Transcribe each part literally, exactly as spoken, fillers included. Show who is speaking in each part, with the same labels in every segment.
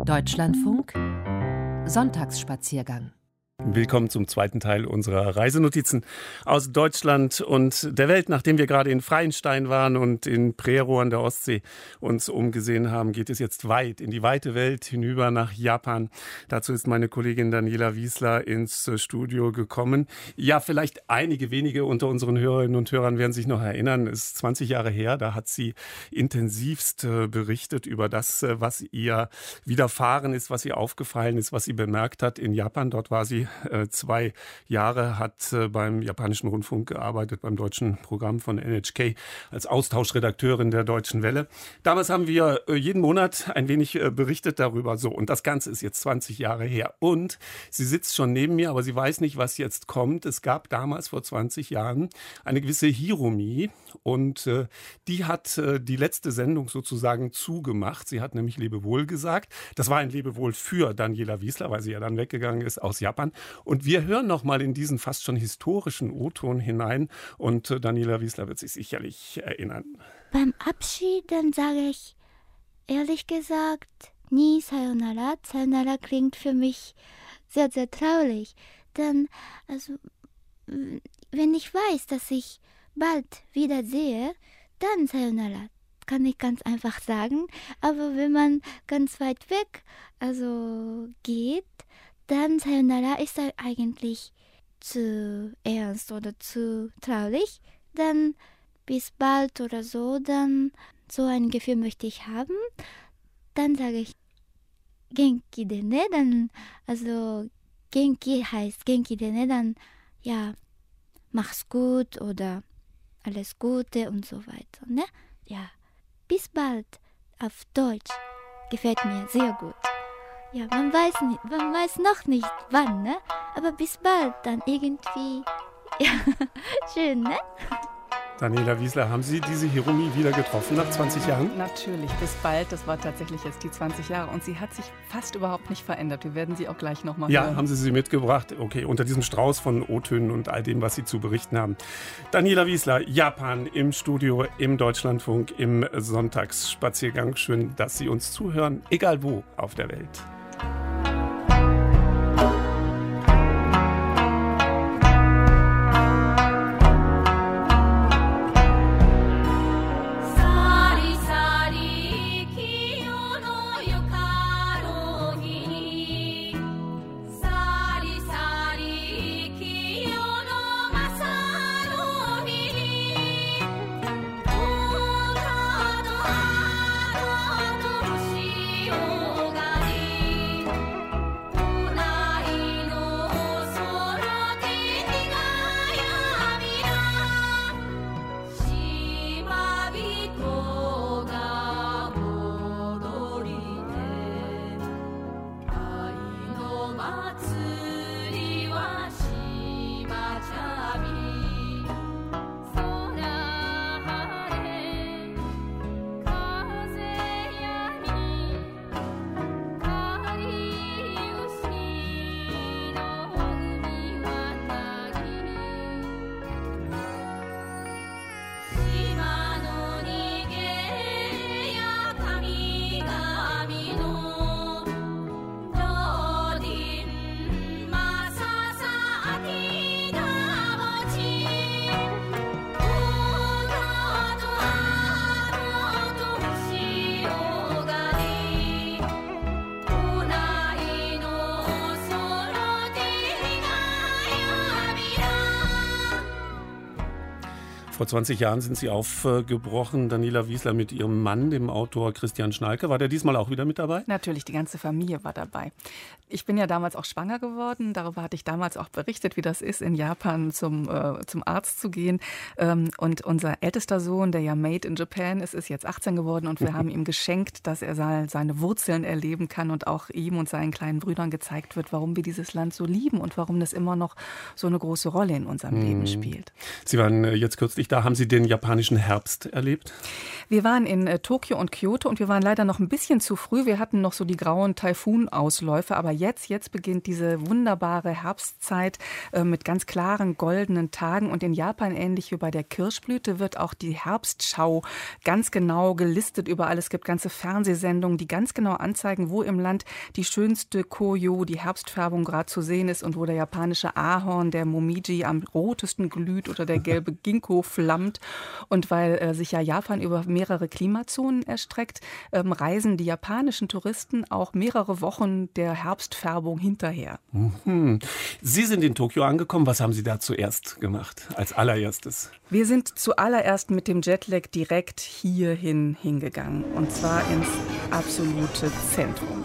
Speaker 1: Deutschlandfunk Sonntagsspaziergang.
Speaker 2: Willkommen zum zweiten Teil unserer Reisenotizen aus Deutschland und der Welt. Nachdem wir gerade in Freienstein waren und in Prerow an der Ostsee uns umgesehen haben, geht es jetzt weit in die weite Welt hinüber nach Japan. Dazu ist meine Kollegin Daniela Wiesler ins Studio gekommen. Ja, vielleicht einige wenige unter unseren Hörerinnen und Hörern werden sich noch erinnern. Es ist zwanzig Jahre her, da hat sie intensivst berichtet über das, was ihr widerfahren ist, was ihr aufgefallen ist, was sie bemerkt hat in Japan. Dort war sie zwei Jahre, hat beim japanischen Rundfunk gearbeitet, beim deutschen Programm von N H K als Austauschredakteurin der Deutschen Welle. Damals haben wir jeden Monat ein wenig berichtet darüber. So, und das Ganze ist jetzt zwanzig Jahre her. Und sie sitzt schon neben mir, aber sie weiß nicht, was jetzt kommt. Es gab damals vor zwanzig Jahren eine gewisse Hiromi und äh, die hat äh, die letzte Sendung sozusagen zugemacht. Sie hat nämlich Lebewohl gesagt. Das war ein Lebewohl für Daniela Wiesler, weil sie ja dann weggegangen ist aus Japan. Und wir hören noch mal in diesen fast schon historischen O-Ton hinein und äh, Daniela Wiesler wird sich sicherlich erinnern.
Speaker 3: Beim Abschied, dann sage ich ehrlich gesagt, nie Sayonara. Sayonara klingt für mich sehr, sehr traurig. Denn, also, wenn ich weiß, dass ich bald wieder sehe, dann Sayonara. Kann ich ganz einfach sagen. Aber wenn man ganz weit weg also geht, dann Sayonara ist eigentlich zu ernst oder zu traurig. Dann bis bald oder so, dann so ein Gefühl möchte ich haben. Dann sage ich Genki de ne, dann, also Genki heißt Genki de ne, dann ja, mach's gut oder alles Gute und so weiter, ne? Ja, bis bald auf Deutsch gefällt mir sehr gut. Ja, man weiß nicht, man weiß noch nicht wann, ne? Aber bis bald dann irgendwie. Ja, schön, ne?
Speaker 2: Daniela Wiesler, haben Sie diese Hiromi wieder getroffen nach zwanzig Jahren?
Speaker 4: Natürlich, bis bald. Das war tatsächlich jetzt die zwanzig Jahre. Und sie hat sich fast überhaupt nicht verändert. Wir werden sie auch gleich nochmal
Speaker 2: ja,
Speaker 4: hören.
Speaker 2: Ja, haben Sie sie mitgebracht? Okay, unter diesem Strauß von O-Tönen und all dem, was Sie zu berichten haben. Daniela Wiesler, Japan im Studio, im Deutschlandfunk, im Sonntagsspaziergang. Schön, dass Sie uns zuhören, egal wo auf der Welt. Vor zwanzig Jahren sind Sie aufgebrochen, Daniela Wiesler, mit Ihrem Mann, dem Autor Christian Schnalke. War der diesmal auch wieder mit dabei?
Speaker 4: Natürlich, die ganze Familie war dabei. Ich bin ja damals auch schwanger geworden. Darüber hatte ich damals auch berichtet, wie das ist, in Japan zum, äh, zum Arzt zu gehen. Ähm, und unser ältester Sohn, der ja Made in Japan ist, ist jetzt achtzehn geworden. Und wir haben ihm geschenkt, dass er seine Wurzeln erleben kann und auch ihm und seinen kleinen Brüdern gezeigt wird, warum wir dieses Land so lieben und warum das immer noch so eine große Rolle in unserem hm. Leben spielt.
Speaker 2: Sie waren jetzt kürzlich Da haben Sie den japanischen Herbst erlebt?
Speaker 4: Wir waren in äh, Tokio und Kyoto und wir waren leider noch ein bisschen zu früh. Wir hatten noch so die grauen Taifunausläufe, aber jetzt, jetzt beginnt diese wunderbare Herbstzeit äh, mit ganz klaren goldenen Tagen und in Japan, ähnlich wie bei der Kirschblüte, wird auch die Herbstschau ganz genau gelistet überall. Es gibt ganze Fernsehsendungen, die ganz genau anzeigen, wo im Land die schönste Koyo, die Herbstfärbung gerade zu sehen ist und wo der japanische Ahorn, der Momiji, am rotesten glüht oder der gelbe Ginkgo flammt. Und weil äh, sich ja Japan über mehrere Klimazonen erstreckt, ähm, reisen die japanischen Touristen auch mehrere Wochen der Herbstfärbung hinterher.
Speaker 2: Mhm. Sie sind in Tokio angekommen. Was haben Sie da zuerst gemacht, als allererstes?
Speaker 4: Wir sind zuallererst mit dem Jetlag direkt hierhin hingegangen, und zwar ins absolute Zentrum.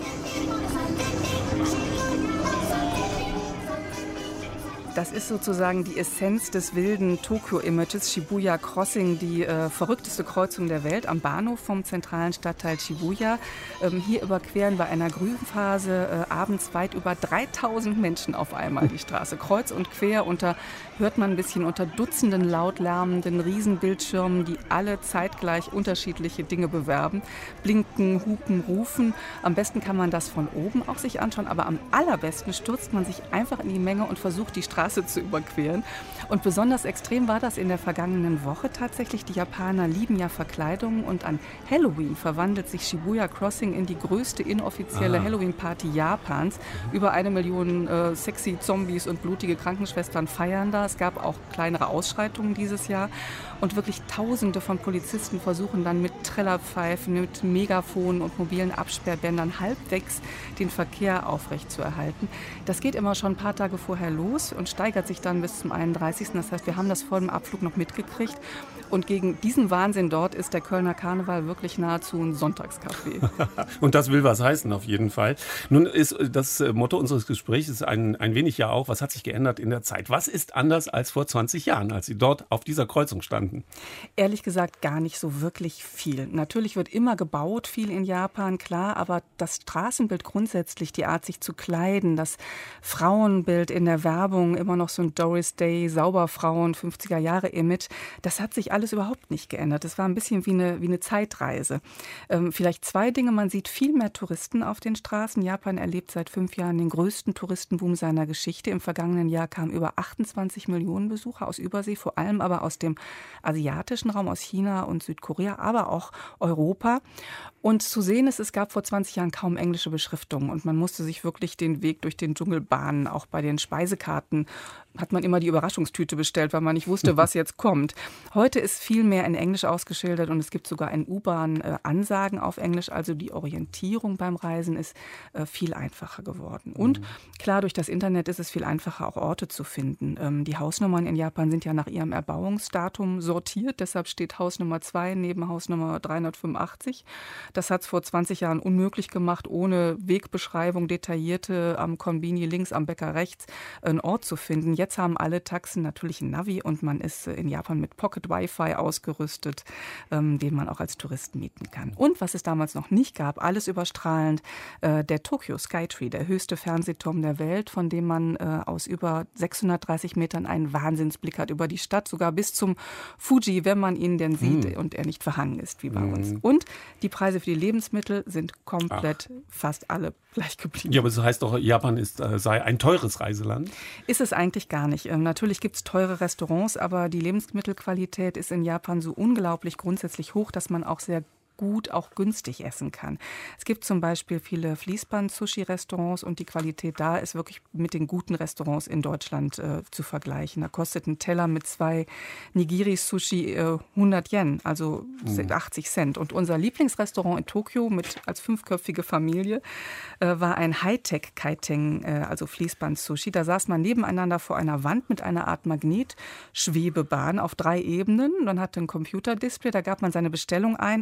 Speaker 4: Das ist sozusagen die Essenz des wilden Tokio-Images, Shibuya Crossing, die äh, verrückteste Kreuzung der Welt am Bahnhof vom zentralen Stadtteil Shibuya. Ähm, hier überqueren bei einer Grünphase äh, abends weit über dreitausend Menschen auf einmal die Straße. Kreuz und quer unter, hört man ein bisschen unter Dutzenden laut lärmenden Riesenbildschirmen, die alle zeitgleich unterschiedliche Dinge bewerben. Blinken, hupen, rufen. Am besten kann man das von oben auch sich anschauen, aber am allerbesten stürzt man sich einfach in die Menge und versucht, die Straße zu überqueren. Und besonders extrem war das in der vergangenen Woche tatsächlich. Die Japaner lieben ja Verkleidungen und an Halloween verwandelt sich Shibuya Crossing in die größte inoffizielle ah. Halloween-Party Japans. Über eine Million äh, sexy Zombies und blutige Krankenschwestern feiern da. Es gab auch kleinere Ausschreitungen dieses Jahr. Und wirklich Tausende von Polizisten versuchen dann mit Trillerpfeifen, mit Megafonen und mobilen Absperrbändern halbwegs den Verkehr aufrechtzuerhalten. Das geht immer schon ein paar Tage vorher los und steigert sich dann bis zum einunddreißigsten Das heißt, wir haben das vor dem Abflug noch mitgekriegt. Und gegen diesen Wahnsinn dort ist der Kölner Karneval wirklich nahezu ein Sonntagskaffee.
Speaker 2: Und das will was heißen, auf jeden Fall. Nun ist das Motto unseres Gesprächs ein, ein wenig ja auch, was hat sich geändert in der Zeit? Was ist anders als vor zwanzig Jahren, als Sie dort auf dieser Kreuzung standen?
Speaker 4: Ehrlich gesagt gar nicht so wirklich viel. Natürlich wird immer gebaut, viel in Japan, klar, aber das Straßenbild grundsätzlich, die Art sich zu kleiden, das Frauenbild in der Werbung, immer noch so ein Doris Day, Sauberfrauen, fünfziger Jahre Image, das hat sich alles überhaupt nicht geändert. Das war ein bisschen wie eine, wie eine Zeitreise. Ähm, vielleicht zwei Dinge. Man sieht viel mehr Touristen auf den Straßen. Japan erlebt seit fünf Jahren den größten Touristenboom seiner Geschichte. Im vergangenen Jahr kamen über achtundzwanzig Millionen Besucher aus Übersee, vor allem aber aus dem asiatischen Raum, aus China und Südkorea, aber auch Europa. Und zu sehen ist, es gab vor zwanzig Jahren kaum englische Beschriftungen und man musste sich wirklich den Weg durch den Dschungel bahnen. Auch bei den Speisekarten hat man immer die Überraschungstüte bestellt, weil man nicht wusste, was jetzt kommt. Heute ist viel mehr in Englisch ausgeschildert und es gibt sogar in U-Bahn-Ansagen auf Englisch. Also die Orientierung beim Reisen ist viel einfacher geworden. Und klar, durch das Internet ist es viel einfacher, auch Orte zu finden. Die Hausnummern in Japan sind ja nach ihrem Erbauungsdatum sortiert. Deshalb steht Haus Nummer zwei neben Haus Nummer dreihundertfünfundachtzig. Das hat es vor zwanzig Jahren unmöglich gemacht, ohne Wegbeschreibung, detaillierte am Konbini links, am Bäcker rechts, einen Ort zu finden. Jetzt haben alle Taxen natürlich ein Navi und man ist in Japan mit Pocket Wi-Fi ausgerüstet, ähm, den man auch als Tourist mieten kann. Und was es damals noch nicht gab, alles überstrahlend, äh, der Tokyo Skytree, der höchste Fernsehturm der Welt, von dem man äh, aus über sechshundertdreißig Metern einen Wahnsinnsblick hat über die Stadt, sogar bis zum Fuji, wenn man ihn denn sieht hm. und er nicht verhangen ist wie bei hm. uns. Und die Preise für die Lebensmittel sind komplett Ach. fast alle gleich geblieben.
Speaker 2: Ja, aber das heißt doch, Japan ist, äh, sei ein teures Reiseland?
Speaker 4: Ist es eigentlich gar nicht. Ähm, natürlich gibt es teure Restaurants, aber die Lebensmittelqualität ist in Japan so unglaublich grundsätzlich hoch, dass man auch sehr gut, auch günstig essen kann. Es gibt zum Beispiel viele Fließband-Sushi-Restaurants und die Qualität da ist wirklich mit den guten Restaurants in Deutschland äh, zu vergleichen. Da kostet ein Teller mit zwei Nigiri-Sushi äh, hundert Yen, also mhm. achtzig Cent. Und unser Lieblingsrestaurant in Tokio mit als fünfköpfige Familie äh, war ein Hightech-Kaiteng, äh, also Fließband-Sushi. Da saß man nebeneinander vor einer Wand mit einer Art Magnetschwebebahn auf drei Ebenen. Man hatte ein Computerdisplay, da gab man seine Bestellung ein und dann kam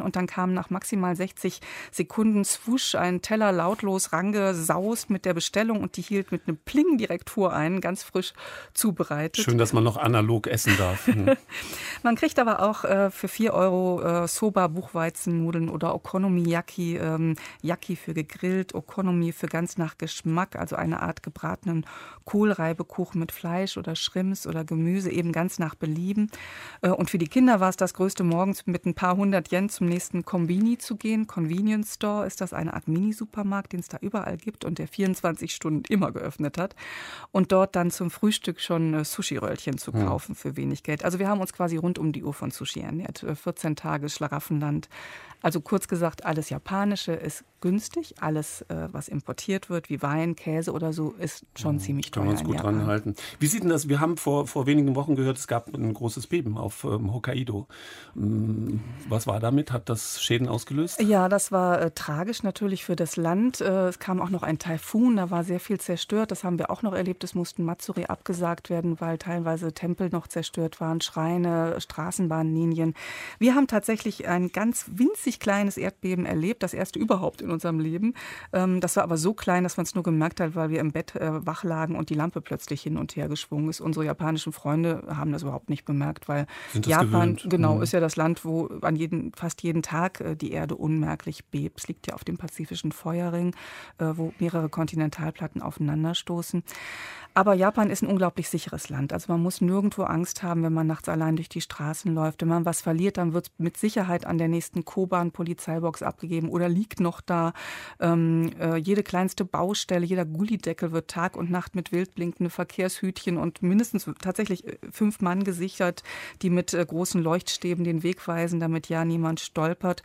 Speaker 4: kam nach maximal sechzig Sekunden swoosh ein Teller lautlos rangesaust mit der Bestellung und die hielt mit einem Pling direkt vor ein, ganz frisch zubereitet.
Speaker 2: Schön, dass man noch analog essen darf. Hm.
Speaker 4: Man kriegt aber auch äh, für vier Euro äh, Soba, Buchweizennudeln oder Okonomiyaki, ähm, Yaki für gegrillt, Okonomi für ganz nach Geschmack, also eine Art gebratenen Kohlreibekuchen mit Fleisch oder Shrimps oder Gemüse, eben ganz nach Belieben. Äh, und für die Kinder war es das Größte, morgens mit ein paar hundert Yen zum nächsten Konbini zu gehen. Convenience Store ist das eine Art Mini-Supermarkt, den es da überall gibt und der vierundzwanzig Stunden immer geöffnet hat. Und dort dann zum Frühstück schon äh, Sushi-Röllchen zu kaufen hm. für wenig Geld. Also wir haben uns quasi rund um die Uhr von Sushi ernährt. vierzehn Tage Schlaraffenland. Also kurz gesagt, alles Japanische ist günstig. Alles, äh, was importiert wird, wie Wein, Käse oder so, ist schon ziemlich teuer.
Speaker 2: Können wir uns gut dran halten. Wie sieht denn das? Wir haben vor, vor wenigen Wochen gehört, es gab ein großes Beben auf ähm, Hokkaido. Ähm, was war damit? Hat das Schäden ausgelöst?
Speaker 4: Ja, das war äh, tragisch natürlich für das Land. Äh, es kam auch noch ein Taifun, da war sehr viel zerstört. Das haben wir auch noch erlebt. Es mussten Matsuri abgesagt werden, weil teilweise Tempel noch zerstört waren, Schreine, Straßenbahnlinien. Wir haben tatsächlich ein ganz winzig kleines Erdbeben erlebt, das erste überhaupt in unserem Leben. Ähm, das war aber so klein, dass man es nur gemerkt hat, weil wir im Bett äh, wach lagen und die Lampe plötzlich hin und her geschwungen ist. Unsere japanischen Freunde haben das überhaupt nicht bemerkt, weil Japan, gewöhnt. genau, mhm. ist ja das Land, wo an jeden, fast jeden Tag äh, die Erde unmerklich bebt. Es liegt ja auf dem pazifischen Feuerring, äh, wo mehrere Kontinentalplatten aufeinanderstoßen. Aber Japan ist ein unglaublich sicheres Land. Also man muss nirgendwo Angst haben, wenn man nachts allein durch die Straßen läuft. Wenn man was verliert, dann wird es mit Sicherheit an der nächsten Koban-Polizeibox abgegeben oder liegt noch da. Ähm, äh, jede kleinste Baustelle, jeder Gullideckel wird Tag und Nacht mit wild blinkenden Verkehrshütchen und mindestens tatsächlich fünf Mann gesichert, die mit äh, großen Leuchtstäben den Weg weisen, damit ja niemand stolpert.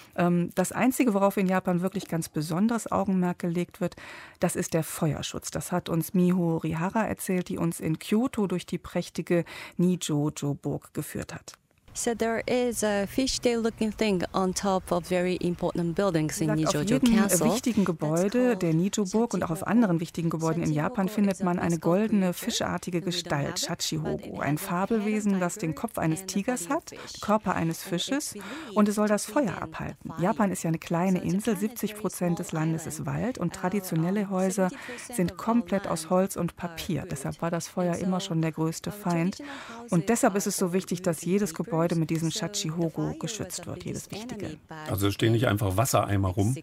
Speaker 4: Das Einzige, worauf in Japan wirklich ganz besonderes Augenmerk gelegt wird, das ist der Feuerschutz. Das hat uns Miho Rihara erzählt, die uns in Kyoto durch die prächtige Nijojo-Burg geführt hat.
Speaker 1: So there is a fishtail-looking thing on top of very important buildings in Nijojo Castle.
Speaker 4: Auf jedem wichtigen Gebäude der Nijo-Burg und auch auf anderen wichtigen Gebäuden in Japan findet man eine goldene, fischartige Gestalt, Shachihogo. Ein Fabelwesen, das den Kopf eines Tigers hat, den Körper eines Fisches und es soll das Feuer abhalten. Japan ist ja eine kleine Insel, siebzig Prozent des Landes ist Wald und traditionelle Häuser sind komplett aus Holz und Papier. Deshalb war das Feuer immer schon der größte Feind. Und deshalb ist es so wichtig, dass jedes Gebäude mit diesem Shachihogo geschützt wird, jedes Wichtige.
Speaker 2: Also stehen nicht einfach Wassereimer rum?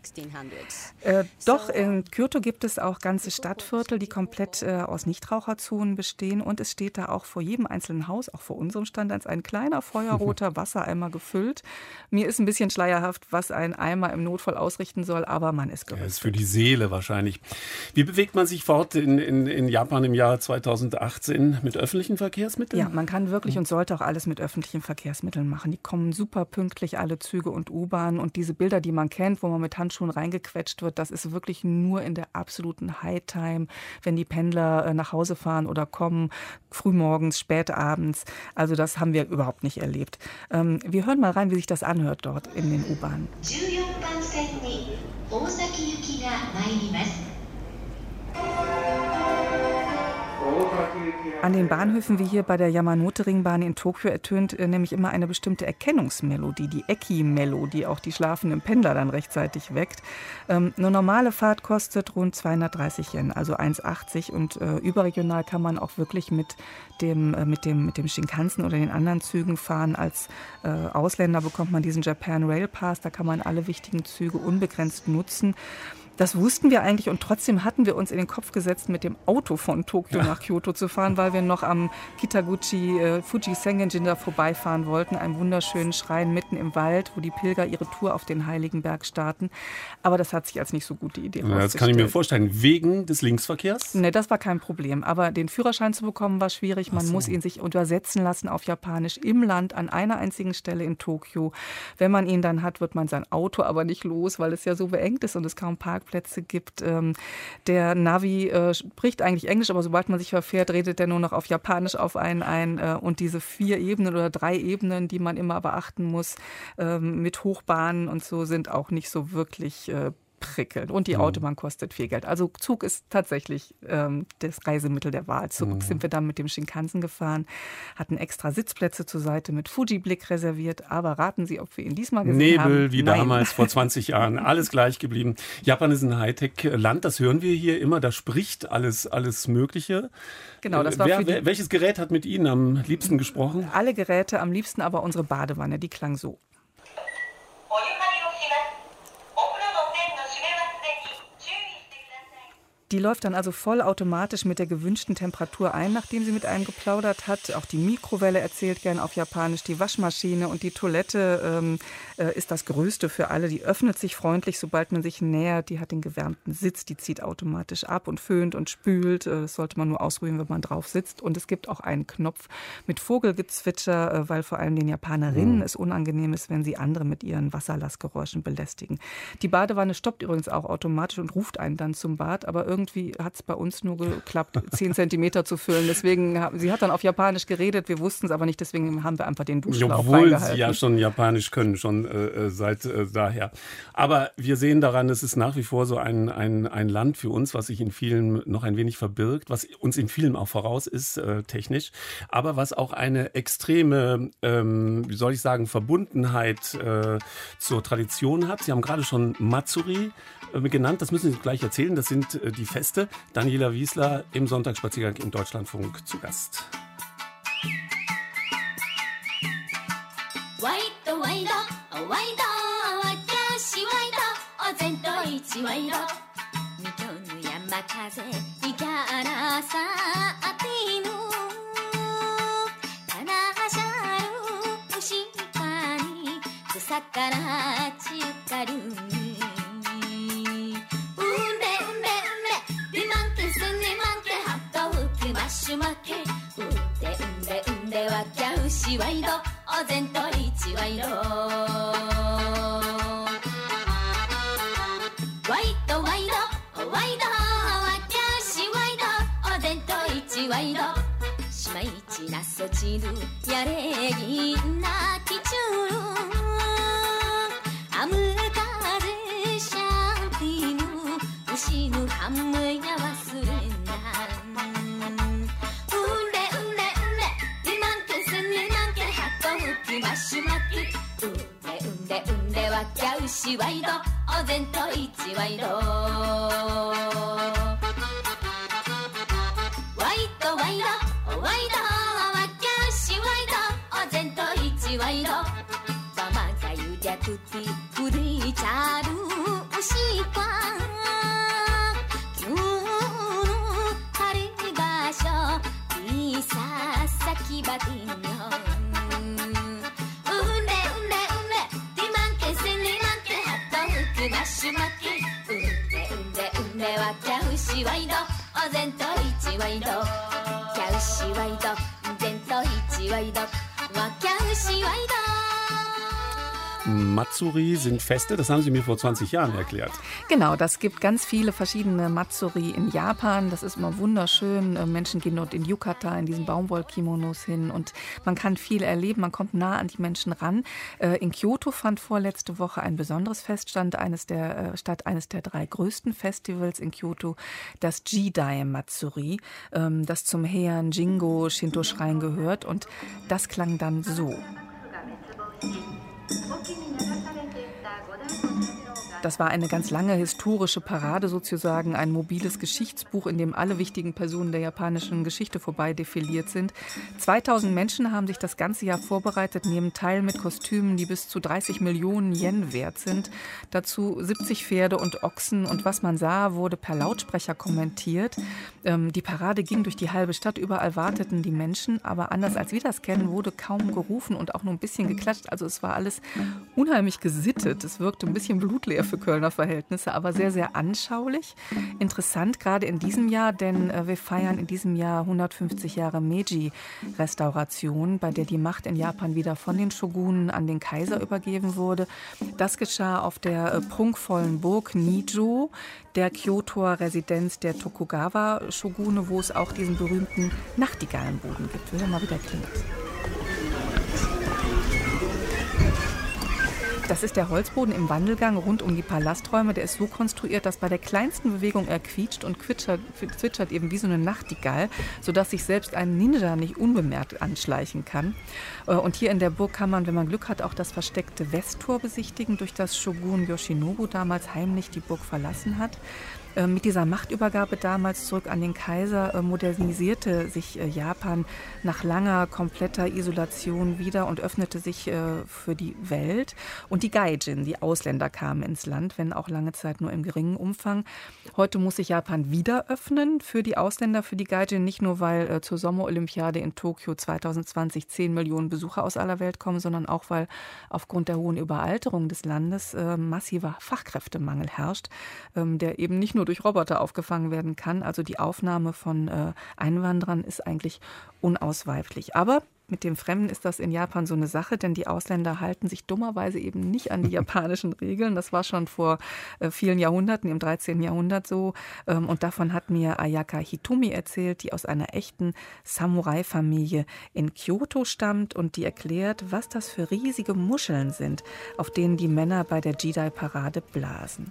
Speaker 4: Äh, doch, in Kyoto gibt es auch ganze Stadtviertel, die komplett äh, aus Nichtraucherzonen bestehen und es steht da auch vor jedem einzelnen Haus, auch vor unserem Standeins, ein kleiner feuerroter Wassereimer gefüllt. Mir ist ein bisschen schleierhaft, was ein Eimer im Notfall ausrichten soll, aber man ist gerüstet.
Speaker 2: Das ist für die Seele wahrscheinlich. Wie bewegt man sich fort in, in, in Japan im Jahr zweitausendachtzehn mit öffentlichen Verkehrsmitteln?
Speaker 4: Ja, man kann wirklich und sollte auch alles mit öffentlichen Verkehrsmitteln machen. Die kommen super pünktlich, alle Züge und U-Bahnen. Und diese Bilder, die man kennt, wo man mit Handschuhen reingequetscht wird, das ist wirklich nur in der absoluten High-Time, wenn die Pendler nach Hause fahren oder kommen, frühmorgens, spät abends. Also das haben wir überhaupt nicht erlebt. Ähm, wir hören mal rein, wie sich das anhört dort in den U-Bahnen. An den Bahnhöfen wie hier bei der Yamanote-Ringbahn in Tokio ertönt äh, nämlich immer eine bestimmte Erkennungsmelodie, die Eki-Melodie, die auch die schlafenden Pendler dann rechtzeitig weckt. Ähm, eine normale Fahrt kostet rund zweihundertdreißig Yen, also eins Komma achtzig und äh, überregional kann man auch wirklich mit dem, äh, mit dem, mit dem Shinkansen oder den anderen Zügen fahren. Als äh, Ausländer bekommt man diesen Japan Rail Pass, da kann man alle wichtigen Züge unbegrenzt nutzen. Das wussten wir eigentlich und trotzdem hatten wir uns in den Kopf gesetzt, mit dem Auto von Tokio ja. nach Kyoto zu fahren, weil wir noch am Kitaguchi äh, Fuji Sengenjin vorbeifahren wollten, einem wunderschönen Schrein mitten im Wald, wo die Pilger ihre Tour auf den Heiligen Berg starten. Aber das hat sich als nicht so gute Idee
Speaker 2: herausgestellt. Das kann ich mir vorstellen. Wegen des Linksverkehrs?
Speaker 4: Ne, das war kein Problem. Aber den Führerschein zu bekommen war schwierig. Man so. muss ihn sich übersetzen lassen auf Japanisch im Land an einer einzigen Stelle in Tokio. Wenn man ihn dann hat, wird man sein Auto aber nicht los, weil es ja so beengt ist und es kaum Park Plätze gibt. Der Navi äh, spricht eigentlich Englisch, aber sobald man sich verfährt, redet er nur noch auf Japanisch auf einen ein. Äh, und diese vier Ebenen oder drei Ebenen, die man immer beachten muss, äh, mit Hochbahnen und so, sind auch nicht so wirklich äh, prickelnd. Und die Autobahn kostet viel Geld. Also Zug ist tatsächlich ähm, das Reisemittel der Wahl. Zurück mhm. sind wir dann mit dem Shinkansen gefahren, hatten extra Sitzplätze zur Seite mit Fuji-Blick reserviert. Aber raten Sie, ob wir ihn diesmal gesehen
Speaker 2: Nebel,
Speaker 4: haben?
Speaker 2: Nebel, wie
Speaker 4: Nein.
Speaker 2: damals vor zwanzig Jahren. Alles gleich geblieben. Japan ist ein Hightech-Land, das hören wir hier immer. Da spricht alles, alles Mögliche.
Speaker 4: Genau, das war
Speaker 2: Wer,
Speaker 4: für die,
Speaker 2: welches Gerät hat mit Ihnen am liebsten gesprochen?
Speaker 4: Alle Geräte, am liebsten aber unsere Badewanne. Die klang so. Die läuft dann also vollautomatisch mit der gewünschten Temperatur ein, nachdem sie mit einem geplaudert hat. Auch die Mikrowelle erzählt gern auf Japanisch. Die Waschmaschine und die Toilette ähm, äh, ist das Größte für alle. Die öffnet sich freundlich, sobald man sich nähert. Die hat den gewärmten Sitz, die zieht automatisch ab und föhnt und spült. Äh, das sollte man nur ausruhen, wenn man drauf sitzt. Und es gibt auch einen Knopf mit Vogelgezwitscher, äh, weil vor allem den Japanerinnen mhm. es unangenehm ist, wenn sie andere mit ihren Wasserlassgeräuschen belästigen. Die Badewanne stoppt übrigens auch automatisch und ruft einen dann zum Bad, aber irgendwie Irgendwie hat es bei uns nur geklappt, zehn Zentimeter zu füllen. Deswegen, sie hat dann auf Japanisch geredet, wir wussten es aber nicht, deswegen haben wir einfach den Duschschlauch
Speaker 2: Obwohl
Speaker 4: reingehalten.
Speaker 2: Sie ja schon Japanisch können, schon äh, seit äh, daher. Aber wir sehen daran, es ist nach wie vor so ein, ein, ein Land für uns, was sich in vielen noch ein wenig verbirgt, was uns in vielen auch voraus ist, äh, technisch, aber was auch eine extreme, ähm, wie soll ich sagen, Verbundenheit äh, zur Tradition hat. Sie haben gerade schon Matsuri äh, genannt, das müssen Sie gleich erzählen, das sind äh, die Feste. Daniela Wiesler im Sonntagsspaziergang im Deutschlandfunk zu Gast. Matsuri sind Feste, das haben Sie mir vor zwanzig Jahren erklärt.
Speaker 4: Genau, das gibt ganz viele verschiedene Matsuri in Japan. Das ist immer wunderschön. Menschen gehen dort in Yukata, in diesen Baumwollkimonos hin und man kann viel erleben. Man kommt nah an die Menschen ran. In Kyoto fand vorletzte Woche ein besonderes Fest statt, eines der, statt eines der drei größten Festivals in Kyoto, das Jidai Matsuri, das zum Heian Jingo Shinto-Schrein gehört. Und das klang dann so. Das war eine ganz lange historische Parade sozusagen, ein mobiles Geschichtsbuch, in dem alle wichtigen Personen der japanischen Geschichte vorbei defiliert sind. zweitausend Menschen haben sich das ganze Jahr vorbereitet, nehmen teil mit Kostümen, die bis zu dreißig Millionen Yen wert sind. Dazu siebzig Pferde und Ochsen und was man sah, wurde per Lautsprecher kommentiert. Ähm, die Parade ging durch die halbe Stadt, überall warteten die Menschen, aber anders als wir das kennen, wurde kaum gerufen und auch nur ein bisschen geklatscht. Also es war alles unheimlich gesittet. Es wirkte ein bisschen blutleer für Kölner Verhältnisse, aber sehr, sehr anschaulich. Interessant gerade in diesem Jahr, denn äh, wir feiern in diesem Jahr hundertfünfzig Jahre Meiji-Restauration, bei der die Macht in Japan wieder von den Shogunen an den Kaiser übergeben wurde. Das geschah auf der äh, prunkvollen Burg Nijo, der Kyotoer Residenz der Tokugawa-Shogune, wo es auch diesen berühmten Nachtigallenboden gibt. Wir hören mal, wie der klingt. Das ist der Holzboden im Wandelgang rund um die Palasträume. Der ist so konstruiert, dass bei der kleinsten Bewegung er quietscht und zwitschert, zwitschert eben wie so eine Nachtigall, sodass sich selbst ein Ninja nicht unbemerkt anschleichen kann. Und hier in der Burg kann man, wenn man Glück hat, auch das versteckte Westtor besichtigen, durch das Shogun Yoshinobu damals heimlich die Burg verlassen hat. Mit dieser Machtübergabe damals zurück an den Kaiser modernisierte sich Japan nach langer, kompletter Isolation wieder und öffnete sich für die Welt. Und die Gaijin, die Ausländer, kamen ins Land, wenn auch lange Zeit nur im geringen Umfang. Heute muss sich Japan wieder öffnen für die Ausländer, für die Gaijin, nicht nur, weil zur Sommerolympiade in Tokio zwanzig zwanzig zehn Millionen Besucher aus aller Welt kommen, sondern auch, weil aufgrund der hohen Überalterung des Landes massiver Fachkräftemangel herrscht, der eben nicht nur durch Roboter aufgefangen werden kann. Also die Aufnahme von äh, Einwanderern ist eigentlich unausweichlich. Aber mit dem Fremden ist das in Japan so eine Sache, denn die Ausländer halten sich dummerweise eben nicht an die japanischen Regeln. Das war schon vor äh, vielen Jahrhunderten, im dreizehnten Jahrhundert so. Ähm, und davon hat mir Ayaka Hitomi erzählt, die aus einer echten Samurai-Familie in Kyoto stammt und die erklärt, was das für riesige Muscheln sind, auf denen die Männer bei der Jidai-Parade blasen.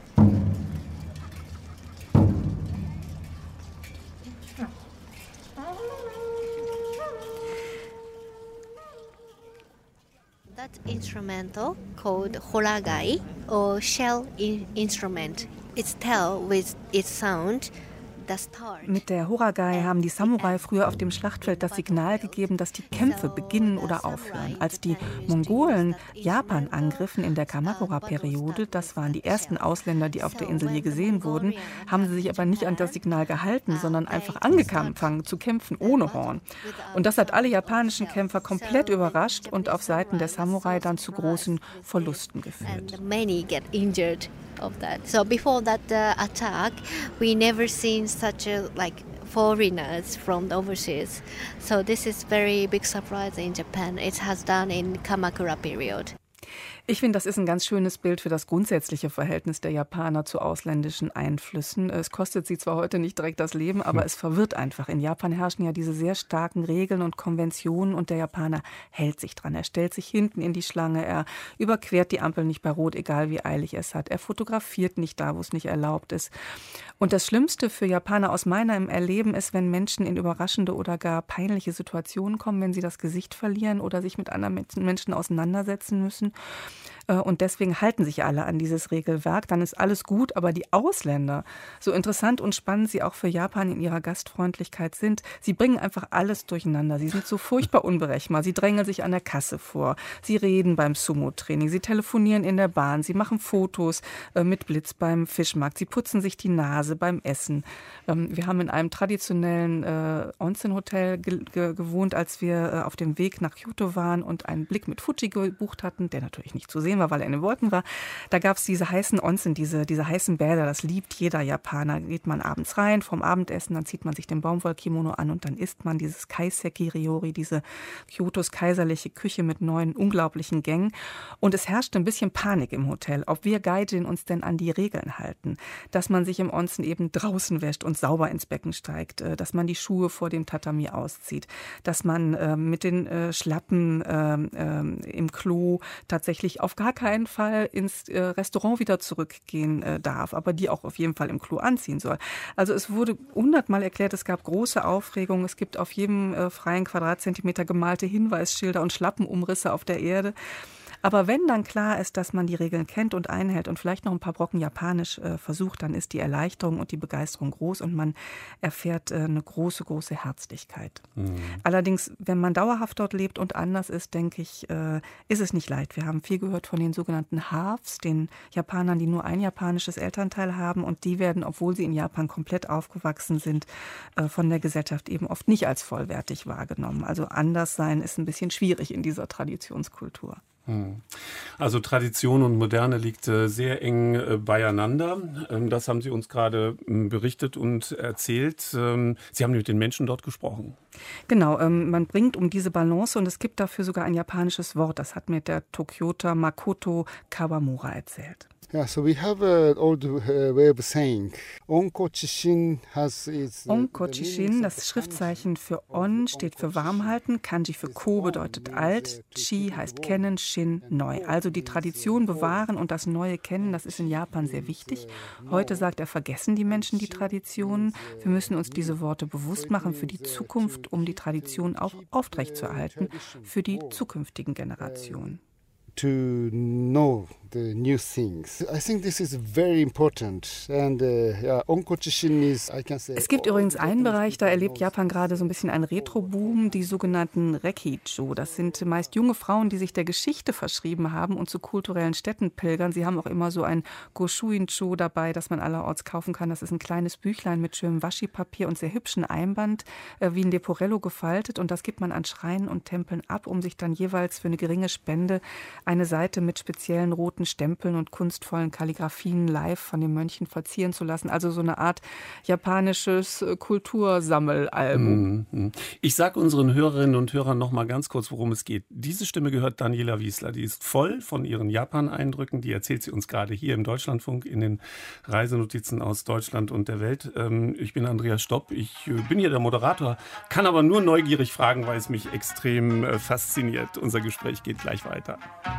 Speaker 5: That instrumental called horagai or shell in instrument. Its tell with its sound.
Speaker 4: Mit der Horagai haben die Samurai früher auf dem Schlachtfeld das Signal gegeben, dass die Kämpfe beginnen oder aufhören. Als die Mongolen Japan angriffen in der Kamakura-Periode, das waren die ersten Ausländer, die auf der Insel je gesehen wurden, haben sie sich aber nicht an das Signal gehalten, sondern einfach angefangen zu kämpfen ohne Horn. Und das hat alle japanischen Kämpfer komplett überrascht und auf Seiten der Samurai dann zu großen Verlusten geführt.
Speaker 5: Of that. So before that uh, attack, we never seen such a like foreigners from the overseas. So this is very big surprise in Japan. It has done in Kamakura period.
Speaker 4: Ich finde, das ist ein ganz schönes Bild für das grundsätzliche Verhältnis der Japaner zu ausländischen Einflüssen. Es kostet sie zwar heute nicht direkt das Leben, aber es verwirrt einfach. In Japan herrschen ja diese sehr starken Regeln und Konventionen und der Japaner hält sich dran. Er stellt sich hinten in die Schlange, er überquert die Ampel nicht bei Rot, egal wie eilig es hat. Er fotografiert nicht da, wo es nicht erlaubt ist. Und das Schlimmste für Japaner aus meinem Erleben ist, wenn Menschen in überraschende oder gar peinliche Situationen kommen, wenn sie das Gesicht verlieren oder sich mit anderen Menschen auseinandersetzen müssen. Und deswegen halten sich alle an dieses Regelwerk. Dann ist alles gut, aber die Ausländer, so interessant und spannend sie auch für Japan in ihrer Gastfreundlichkeit sind, sie bringen einfach alles durcheinander. Sie sind so furchtbar unberechenbar. Sie drängeln sich an der Kasse vor. Sie reden beim Sumo-Training. Sie telefonieren in der Bahn. Sie machen Fotos mit Blitz beim Fischmarkt. Sie putzen sich die Nase beim Essen. Wir haben in einem traditionellen Onsen-Hotel gewohnt, als wir auf dem Weg nach Kyoto waren und einen Blick mit Fuji gebucht hatten, der natürlich nicht zu sehen war, weil er in den Wolken war. Da gab es diese heißen Onsen, diese, diese heißen Bäder, das liebt jeder Japaner. Geht man abends rein vom Abendessen, dann zieht man sich den Baumwollkimono an und dann isst man dieses Kaiseki-Ryori, diese Kyotos kaiserliche Küche mit neuen unglaublichen Gängen. Und es herrschte ein bisschen Panik im Hotel, ob wir Gaijin uns denn an die Regeln halten. Dass man sich im Onsen eben draußen wäscht und sauber ins Becken steigt, dass man die Schuhe vor dem Tatami auszieht, dass man äh, mit den äh, Schlappen äh, äh, im Klo tatsächlich auf gar keinen Fall ins äh, Restaurant wieder zurückgehen äh, darf, aber die auch auf jeden Fall im Klo anziehen soll. Also es wurde hundertmal erklärt, es gab große Aufregung, es gibt auf jedem äh, freien Quadratzentimeter gemalte Hinweisschilder und Schlappenumrisse auf der Erde. Aber wenn dann klar ist, dass man die Regeln kennt und einhält und vielleicht noch ein paar Brocken Japanisch äh, versucht, dann ist die Erleichterung und die Begeisterung groß und man erfährt äh, eine große, große Herzlichkeit. Mhm. Allerdings, wenn man dauerhaft dort lebt und anders ist, denke ich, äh, ist es nicht leicht. Wir haben viel gehört von den sogenannten Halves, den Japanern, die nur ein japanisches Elternteil haben und die werden, obwohl sie in Japan komplett aufgewachsen sind, äh, von der Gesellschaft eben oft nicht als vollwertig wahrgenommen. Also anders sein ist ein bisschen schwierig in dieser Traditionskultur.
Speaker 2: Also Tradition und Moderne liegt äh, sehr eng äh, beieinander. Ähm, das haben Sie uns gerade ähm, berichtet und erzählt. Ähm, Sie haben mit den Menschen dort gesprochen.
Speaker 4: Genau, ähm, man bringt um diese Balance und es gibt dafür sogar ein japanisches Wort. Das hat mir der Tokyoter Makoto Kawamura erzählt.
Speaker 6: Yeah, so we have an old uh, way of saying. Onko-chishin has its.
Speaker 4: Onko-chishin, das Schriftzeichen für On steht für warm halten, Kanji für Ko bedeutet alt, Chi heißt kennen, Shin Shin neu. Also die Tradition bewahren und das Neue kennen, das ist in Japan sehr wichtig. Heute, sagt er, vergessen die Menschen die Traditionen. Wir müssen uns diese Worte bewusst machen für die Zukunft, um die Tradition auch aufrechtzuerhalten für die zukünftigen Generationen.
Speaker 6: To know the new things. I think this is very important. And uh, yeah, Onkochishin is, I can say.
Speaker 4: Es gibt übrigens einen Bereich, da erlebt Japan gerade so ein bisschen einen Retro-Boom, die sogenannten Rekicho. Das sind meist junge Frauen, die sich der Geschichte verschrieben haben und zu kulturellen Städten pilgern. Sie haben auch immer so ein Goshuincho dabei, das man allerorts kaufen kann. Das ist ein kleines Büchlein mit schönem Waschi-Papier und sehr hübschen Einband, äh, wie ein Leporello gefaltet. Und das gibt man an Schreinen und Tempeln ab, um sich dann jeweils für eine geringe Spende eine Seite mit speziellen roten Stempeln und kunstvollen Kalligraphien live von den Mönchen verzieren zu lassen. Also so eine Art japanisches Kultursammelalbum.
Speaker 2: Ich sage unseren Hörerinnen und Hörern noch mal ganz kurz, worum es geht. Diese Stimme gehört Daniela Wiesler. Die ist voll von ihren Japan-Eindrücken. Die erzählt sie uns gerade hier im Deutschlandfunk in den Reisenotizen aus Deutschland und der Welt. Ich bin Andreas Stopp. Ich bin hier der Moderator, kann aber nur neugierig fragen, weil es mich extrem fasziniert. Unser Gespräch geht gleich weiter.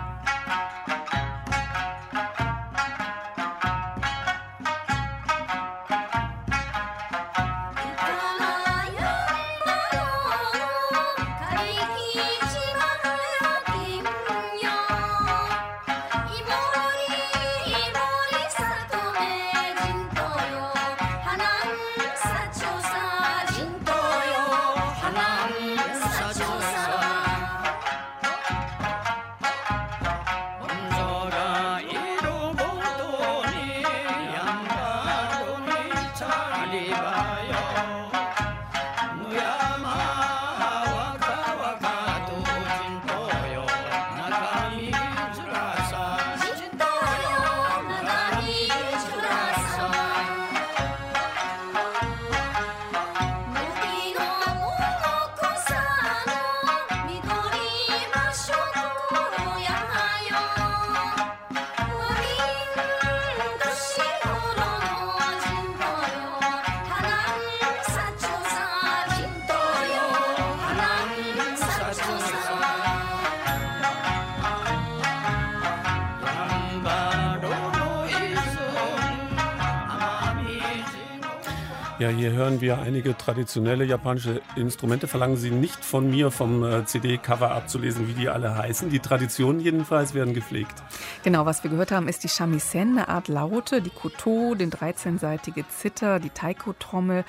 Speaker 2: Ja, hier hören wir einige traditionelle japanische Instrumente. Verlangen Sie nicht von mir, vom C D-Cover abzulesen, wie die alle heißen. Die Traditionen jedenfalls werden gepflegt.
Speaker 4: Genau, was wir gehört haben, ist die Shamisen, eine Art Laute, die Koto, den dreizehnseitige Zither, die Taiko-Trommel.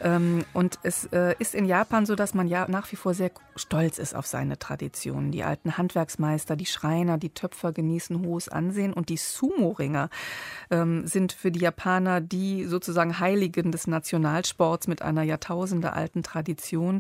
Speaker 4: Und es ist in Japan so, dass man ja nach wie vor sehr stolz ist auf seine Traditionen. Die alten Handwerksmeister, die Schreiner, die Töpfer genießen hohes Ansehen. Und die Sumo-Ringer sind für die Japaner die sozusagen Heiligen des Nationalsports mit einer jahrtausendealten Tradition.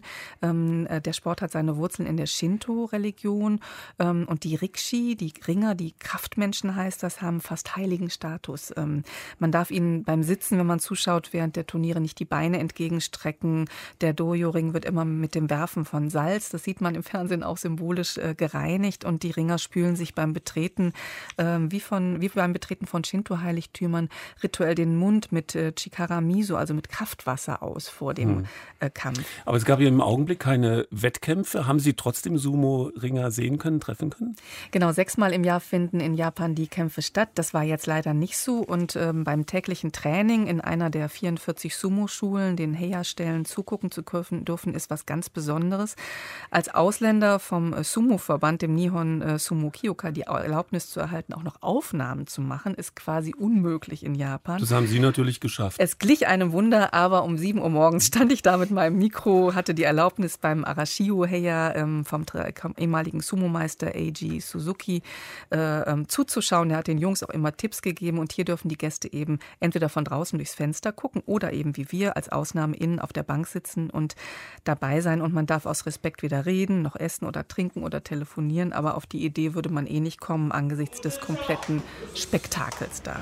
Speaker 4: Der Sport hat seine Wurzeln in der Shinto-Religion. Und die Rikshi, die Ringer, die Kraftmenschen heißt das, haben fast heiligen Status. Man darf ihnen beim Sitzen, wenn man zuschaut, während der Turniere nicht die Beine entgegenstrecken. Der Dojo-Ring wird immer mit dem Werfen von Salz, das sieht man im Fernsehen auch symbolisch, gereinigt. Und die Ringer spülen sich beim Betreten, wie, von, wie beim Betreten von Shinto-Heiligtümern, rituell den Mund mit Chikara-Miso, also mit Kraftwasser aus vor dem hm. Kampf.
Speaker 2: Aber es gab ja im Augenblick keine Wettkämpfe. Haben Sie trotzdem Sumo-Ringer sehen können, treffen können?
Speaker 4: Genau, sechsmal im Jahr finden in Japan die Kämpfe statt. Das war jetzt leider nicht so. Und ähm, beim täglichen Training in einer der vierundvierzig Sumo-Schulen, den Heia-Stellen zugucken zu dürfen, ist was ganz Besonderes. Als Ausländer vom äh, Sumo-Verband, dem Nihon äh, Sumo Kyoka, die Erlaubnis zu erhalten, auch noch Aufnahmen zu machen, ist quasi unmöglich in Japan.
Speaker 2: Das haben Sie natürlich geschafft.
Speaker 4: Es glich einem Wunder, aber um sieben Uhr morgens stand ich da mit meinem Mikro, hatte die Erlaubnis beim Arashio-Heia ähm, vom ehemaligen Sumo-Meister Eiji Suzuki äh, ähm, zuzuschauen. Er hat den Jungs auch immer Tipps gegeben und hier dürfen die Gäste eben entweder von draußen durchs Fenster gucken oder eben wie wir als Ausnahme innen auf der Bank sitzen und dabei sein. Und man darf aus Respekt weder reden, noch essen oder trinken oder telefonieren, aber auf die Idee würde man eh nicht kommen angesichts des kompletten Spektakels da.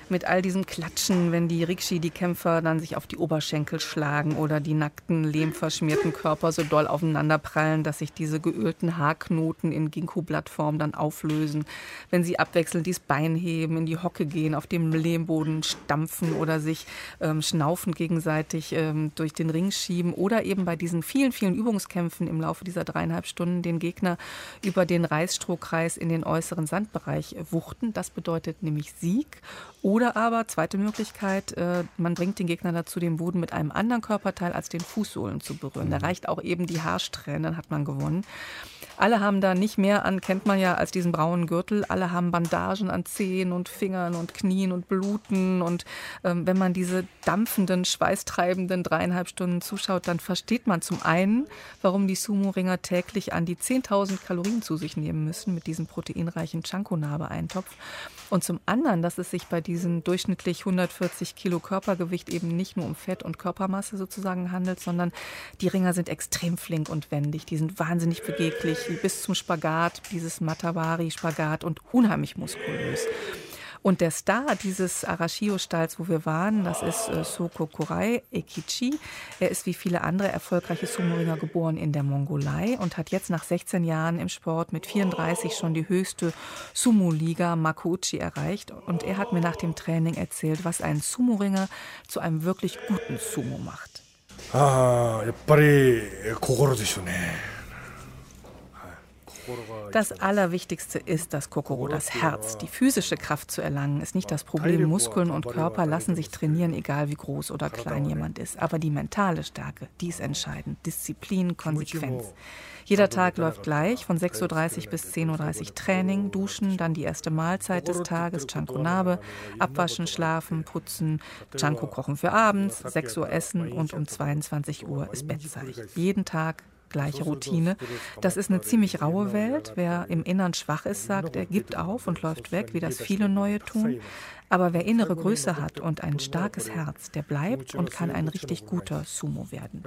Speaker 4: mit all diesen Klatschen, wenn die Rikishi, die Kämpfer, dann sich auf die Oberschenkel schlagen oder die nackten, lehmverschmierten Körper so doll aufeinanderprallen, dass sich diese geölten Haarknoten in Ginkgo-Blattform dann auflösen. Wenn sie abwechselnd das Bein heben, in die Hocke gehen, auf dem Lehmboden stampfen oder sich ähm, schnaufend gegenseitig ähm, durch den Ring schieben oder eben bei diesen vielen, vielen Übungskämpfen im Laufe dieser dreieinhalb Stunden den Gegner über den Reisstrohkreis in den äußeren Sandbereich wuchten. Das bedeutet nämlich Sieg. Oder aber, zweite Möglichkeit, äh, man bringt den Gegner dazu, den Boden mit einem anderen Körperteil als den Fußsohlen zu berühren. Da reicht auch eben die Haarsträhne, dann hat man gewonnen. Alle haben da nicht mehr an, kennt man ja, als diesen braunen Gürtel. Alle haben Bandagen an Zehen und Fingern und Knien und bluten. Und ähm, wenn man diese dampfenden, schweißtreibenden dreieinhalb Stunden zuschaut, dann versteht man zum einen, warum die Sumo-Ringer täglich an die zehntausend Kalorien zu sich nehmen müssen mit diesem proteinreichen Chanko-Nabe-Eintopf. Und zum anderen, dass es sich bei diesem durchschnittlich hundertvierzig Kilo Körpergewicht eben nicht nur um Fett und Körpermasse sozusagen handelt, sondern die Ringer sind extrem flink und wendig. Die sind wahnsinnig beweglich, bis zum Spagat, dieses Matabari-Spagat und unheimlich muskulös. Und der Star dieses Arashio-Stalls, wo wir waren, das ist äh, Soko Kurai Eikichi. Er ist wie viele andere erfolgreiche Sumo-Ringer geboren in der Mongolei und hat jetzt nach sechzehn Jahren im Sport mit vierunddreißig schon die höchste Sumo-Liga Makuuchi erreicht. Und er hat mir nach dem Training erzählt, was einen Sumo-Ringer zu einem wirklich guten Sumo macht.
Speaker 7: Ah, やっぱり心でしょうね。
Speaker 4: Das Allerwichtigste ist das Kokoro, das Herz. Die physische Kraft zu erlangen ist nicht das Problem. Muskeln und Körper lassen sich trainieren, egal wie groß oder klein jemand ist. Aber die mentale Stärke, die ist entscheidend. Disziplin, Konsequenz. Jeder Tag läuft gleich, von sechs Uhr dreißig bis zehn Uhr dreißig Training, Duschen, dann die erste Mahlzeit des Tages, Chanko Nabe, abwaschen, schlafen, putzen, Chanko kochen für abends, sechs Uhr essen und um zweiundzwanzig Uhr ist Bettzeit. Jeden Tag gleiche Routine. Das ist eine ziemlich raue Welt. Wer im Innern schwach ist, sagt, er gibt auf und läuft weg, wie das viele Neue tun. Aber wer innere Größe hat und ein starkes Herz, der bleibt und kann ein richtig guter Sumo werden.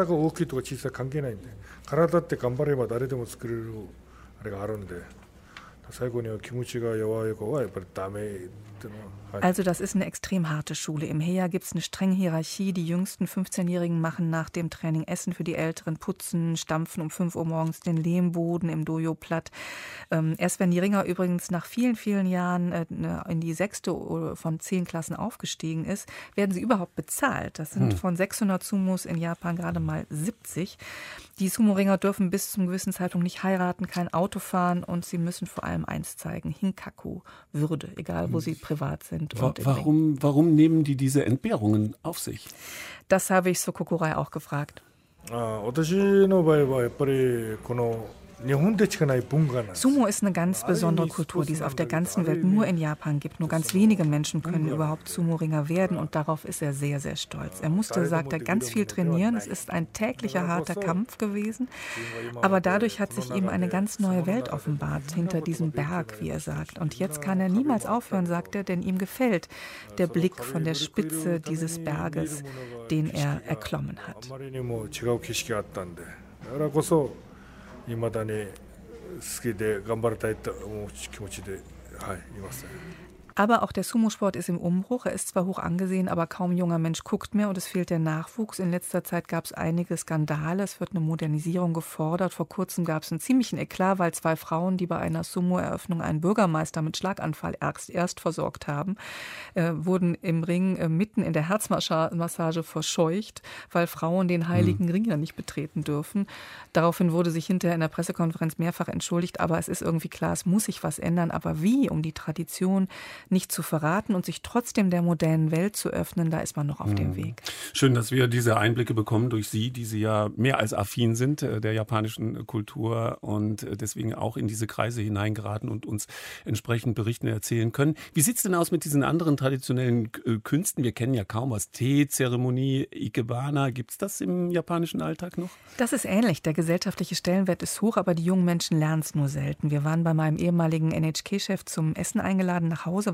Speaker 4: Also das ist eine extrem harte Schule. Im Heya gibt es eine strenge Hierarchie. Die jüngsten fünfzehnjährigen machen nach dem Training Essen für die Älteren, putzen, stampfen um fünf Uhr morgens den Lehmboden im Dojo platt. Ähm, erst wenn die Ringer übrigens nach vielen, vielen Jahren äh, in die sechste von zehn Klassen aufgestiegen ist, werden sie überhaupt bezahlt. Das sind hm. von sechshundert Sumos in Japan gerade mal siebzig. Die Sumo-Ringer dürfen bis zum gewissen Zeitpunkt nicht heiraten, kein Auto fahren und sie müssen vor allem eins zeigen, Hinkaku, Würde, egal wo sie privat sind.
Speaker 2: Wa- warum, warum nehmen die diese Entbehrungen auf sich?
Speaker 4: Das habe ich Soko Kurai auch gefragt.
Speaker 7: Ah,
Speaker 4: Sumo ist eine ganz besondere Kultur, die es auf der ganzen Welt nur in Japan gibt. Nur ganz wenige Menschen können überhaupt Sumo-Ringer werden und darauf ist er sehr, sehr stolz. Er musste, sagt er, ganz viel trainieren. Es ist ein täglicher, harter Kampf gewesen. Aber dadurch hat sich ihm eine ganz neue Welt offenbart, hinter diesem Berg, wie er sagt. Und jetzt kann er niemals aufhören, sagt er, denn ihm gefällt der Blick von der Spitze dieses Berges, den er erklommen hat.
Speaker 7: いまだに好きで頑張りたいと思う気持ちで、はい、います。
Speaker 4: Aber auch der Sumo-Sport ist im Umbruch. Er ist zwar hoch angesehen, aber kaum ein junger Mensch guckt mehr und es fehlt der Nachwuchs. In letzter Zeit gab es einige Skandale. Es wird eine Modernisierung gefordert. Vor kurzem gab es einen ziemlichen Eklat, weil zwei Frauen, die bei einer Sumo-Eröffnung einen Bürgermeister mit Schlaganfall erst, erst versorgt haben, äh, wurden im Ring äh, mitten in der Herzmassage verscheucht, weil Frauen den heiligen Ring ja nicht betreten dürfen. Daraufhin wurde sich hinterher in der Pressekonferenz mehrfach entschuldigt, aber es ist irgendwie klar, es muss sich was ändern. Aber wie, um die Tradition nicht zu verraten und sich trotzdem der modernen Welt zu öffnen, da ist man noch auf mhm. dem Weg.
Speaker 2: Schön, dass wir diese Einblicke bekommen durch Sie, die Sie ja mehr als affin sind der japanischen Kultur und deswegen auch in diese Kreise hineingeraten und uns entsprechend berichten, erzählen können. Wie sieht es denn aus mit diesen anderen traditionellen Künsten? Wir kennen ja kaum was. Teezeremonie, Ikebana, gibt es das im japanischen Alltag noch?
Speaker 4: Das ist ähnlich. Der gesellschaftliche Stellenwert ist hoch, aber die jungen Menschen lernen es nur selten. Wir waren bei meinem ehemaligen N H K-Chef zum Essen eingeladen nach Hause,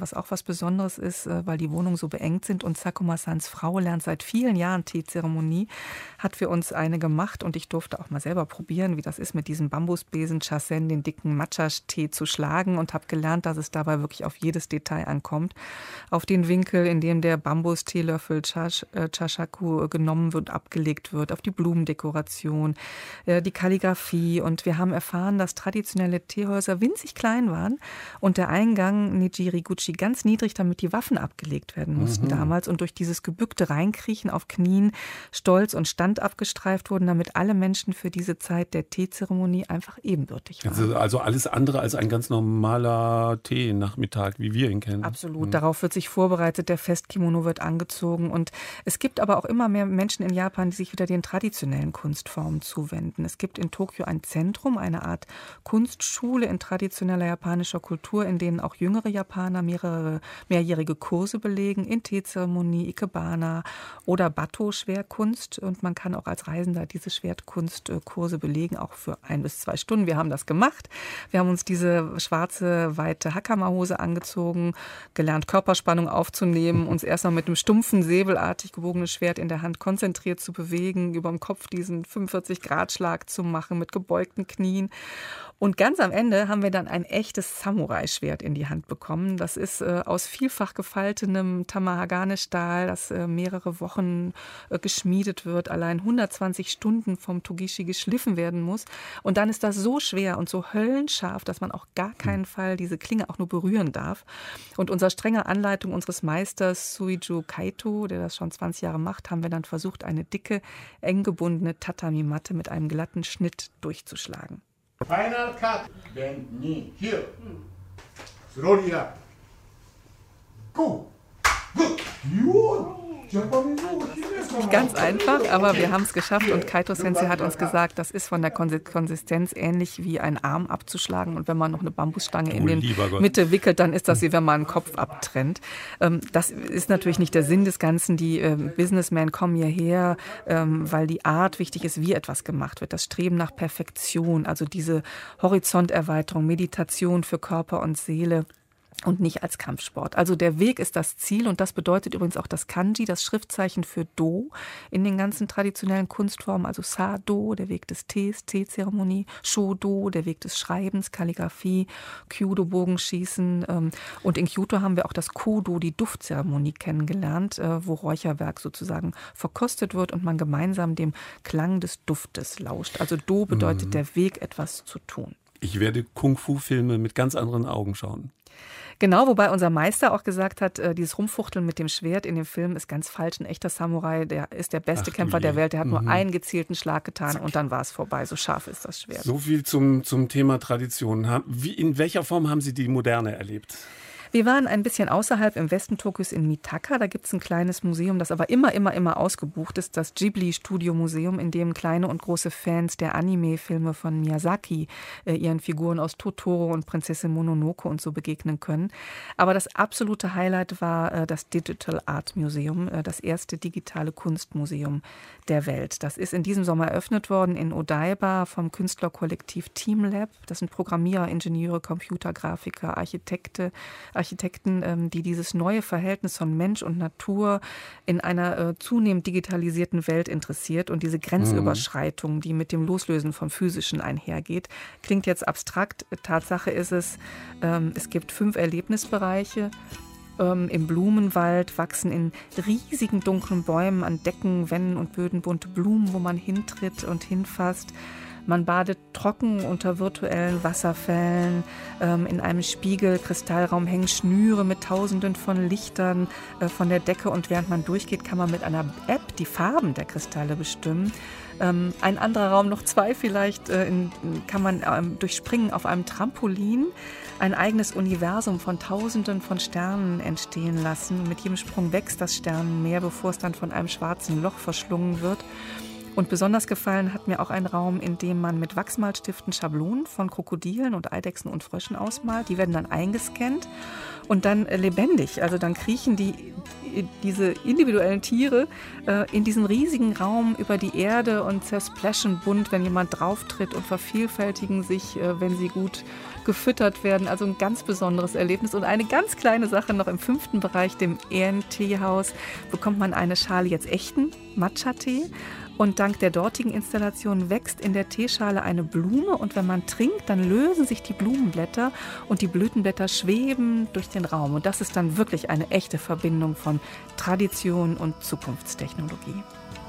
Speaker 4: was auch was Besonderes ist, weil die Wohnungen so beengt sind. Und Sakuma-sans Frau lernt seit vielen Jahren Teezeremonie, hat für uns eine gemacht und ich durfte auch mal selber probieren, wie das ist, mit diesem Bambusbesen Chasen, den dicken Matcha-Tee zu schlagen und habe gelernt, dass es dabei wirklich auf jedes Detail ankommt. Auf den Winkel, in dem der Bambus-Teelöffel Chash, äh, Chashaku genommen wird, abgelegt wird, auf die Blumendekoration, äh, die Kalligrafie. Und wir haben erfahren, dass traditionelle Teehäuser winzig klein waren und der Eingang Nijiri-guchi ganz niedrig, damit die Waffen abgelegt werden mussten mhm. damals und durch dieses gebückte Reinkriechen auf Knien Stolz und Stand abgestreift wurden, damit alle Menschen für diese Zeit der Teezeremonie einfach ebenbürtig waren.
Speaker 2: Also, also alles andere als ein ganz normaler Tee-Nachmittag, wie wir ihn kennen.
Speaker 4: Absolut.
Speaker 2: Mhm.
Speaker 4: Darauf wird sich vorbereitet, der Festkimono wird angezogen und es gibt aber auch immer mehr Menschen in Japan, die sich wieder den traditionellen Kunstformen zuwenden. Es gibt in Tokio ein Zentrum, eine Art Kunstschule in traditioneller japanischer Kultur, in denen auch jüngere Japaner mehrere mehrjährige Kurse belegen, in Teezeremonie, Ikebana oder Bato-Schwertkunst. Und man kann auch als Reisender diese Schwertkunstkurse belegen, auch für ein bis zwei Stunden. Wir haben das gemacht. Wir haben uns diese schwarze, weite Hakama-Hose angezogen, gelernt, Körperspannung aufzunehmen, uns erstmal mit einem stumpfen, säbelartig gebogenen Schwert in der Hand konzentriert zu bewegen, über dem Kopf diesen fünfundvierzig-Grad-Schlag zu machen mit gebeugten Knien. Und ganz am Ende haben wir dann ein echtes Samurai-Schwert in die Hand bekommen. Das ist äh, aus vielfach gefaltenem Tamahagane-Stahl, das äh, mehrere Wochen äh, geschmiedet wird, allein hundertzwanzig Stunden vom Togishi geschliffen werden muss. Und dann ist das so schwer und so höllenscharf, dass man auch gar keinen Fall diese Klinge auch nur berühren darf. Und unter strenger Anleitung unseres Meisters Suiju Kaito, der das schon zwanzig Jahre macht, haben wir dann versucht, eine dicke, eng gebundene Tatami-Matte mit einem glatten Schnitt durchzuschlagen.
Speaker 8: Final cut. Bend knee here. Slowly up. Go. Good. You.
Speaker 4: Ganz einfach, aber wir haben es geschafft und Kaito Sensei hat uns gesagt, das ist von der Konsistenz ähnlich wie ein Arm abzuschlagen und wenn man noch eine Bambusstange in die Mitte wickelt, dann ist das wie wenn man einen Kopf abtrennt. Das ist natürlich nicht der Sinn des Ganzen. Die Businessmen kommen hierher, weil die Art wichtig ist, wie etwas gemacht wird. Das Streben nach Perfektion, also diese Horizonterweiterung, Meditation für Körper und Seele. Und nicht als Kampfsport. Also der Weg ist das Ziel und das bedeutet übrigens auch das Kanji, das Schriftzeichen für Do in den ganzen traditionellen Kunstformen, also Sa-Do, der Weg des Tees, Teezeremonie, Sho-Do, der Weg des Schreibens, Kalligrafie, Kyudo, Bogenschießen und in Kyoto haben wir auch das Kodo, die Duftzeremonie kennengelernt, wo Räucherwerk sozusagen verkostet wird und man gemeinsam dem Klang des Duftes lauscht. Also Do bedeutet mhm. der Weg, etwas zu tun.
Speaker 2: Ich werde Kung-Fu-Filme mit ganz anderen Augen schauen.
Speaker 4: Genau, wobei unser Meister auch gesagt hat, äh, dieses Rumfuchteln mit dem Schwert in dem Film ist ganz falsch. Ein echter Samurai, der ist der beste Ach, Kämpfer der Welt. Der hat mhm. nur einen gezielten Schlag getan Zack. Und dann war es vorbei. So scharf ist das Schwert.
Speaker 2: So viel zum, zum Thema Tradition. Wie, in welcher Form haben Sie die Moderne erlebt?
Speaker 4: Wir waren ein bisschen außerhalb im Westen Tokios in Mitaka. Da gibt es ein kleines Museum, das aber immer, immer, immer ausgebucht ist. Das Ghibli-Studio-Museum, in dem kleine und große Fans der Anime-Filme von Miyazaki äh, ihren Figuren aus Totoro und Prinzessin Mononoke und so begegnen können. Aber das absolute Highlight war äh, das Digital Art Museum, äh, das erste digitale Kunstmuseum der Welt. Das ist in diesem Sommer eröffnet worden in Odaiba vom Künstlerkollektiv Teamlab. Das sind Programmierer, Ingenieure, Computergrafiker, Architekte, Architekten, die dieses neue Verhältnis von Mensch und Natur in einer zunehmend digitalisierten Welt interessiert und diese Grenzüberschreitung, die mit dem Loslösen vom Physischen einhergeht. Klingt jetzt abstrakt. Tatsache ist es, es gibt fünf Erlebnisbereiche. Im Blumenwald wachsen in riesigen dunklen Bäumen an Decken, Wänden und Böden bunte Blumen, wo man hintritt und hinfasst. Man badet trocken unter virtuellen Wasserfällen. Ähm, in einem Spiegel-Kristallraum hängen Schnüre mit Tausenden von Lichtern äh, von der Decke. Und während man durchgeht, kann man mit einer App die Farben der Kristalle bestimmen. Ähm, ein anderer Raum, noch zwei vielleicht, äh, in, kann man ähm, durchspringen auf einem Trampolin. Ein eigenes Universum von Tausenden von Sternen entstehen lassen. Mit jedem Sprung wächst das Sternenmeer, bevor es dann von einem schwarzen Loch verschlungen wird. Und besonders gefallen hat mir auch ein Raum, in dem man mit Wachsmalstiften Schablonen von Krokodilen und Eidechsen und Fröschen ausmalt. Die werden dann eingescannt und dann lebendig. Also dann kriechen die, diese individuellen Tiere äh, in diesen riesigen Raum über die Erde und zersplashen bunt, wenn jemand drauftritt, und vervielfältigen sich, äh, wenn sie gut gefüttert werden. Also ein ganz besonderes Erlebnis. Und eine ganz kleine Sache noch im fünften Bereich, dem Ehrenteehaus, bekommt man eine Schale jetzt echten Matcha-Tee. Und dank der dortigen Installation wächst in der Teeschale eine Blume, und wenn man trinkt, dann lösen sich die Blumenblätter und die Blütenblätter schweben durch den Raum. Und das ist dann wirklich eine echte Verbindung von Tradition und Zukunftstechnologie.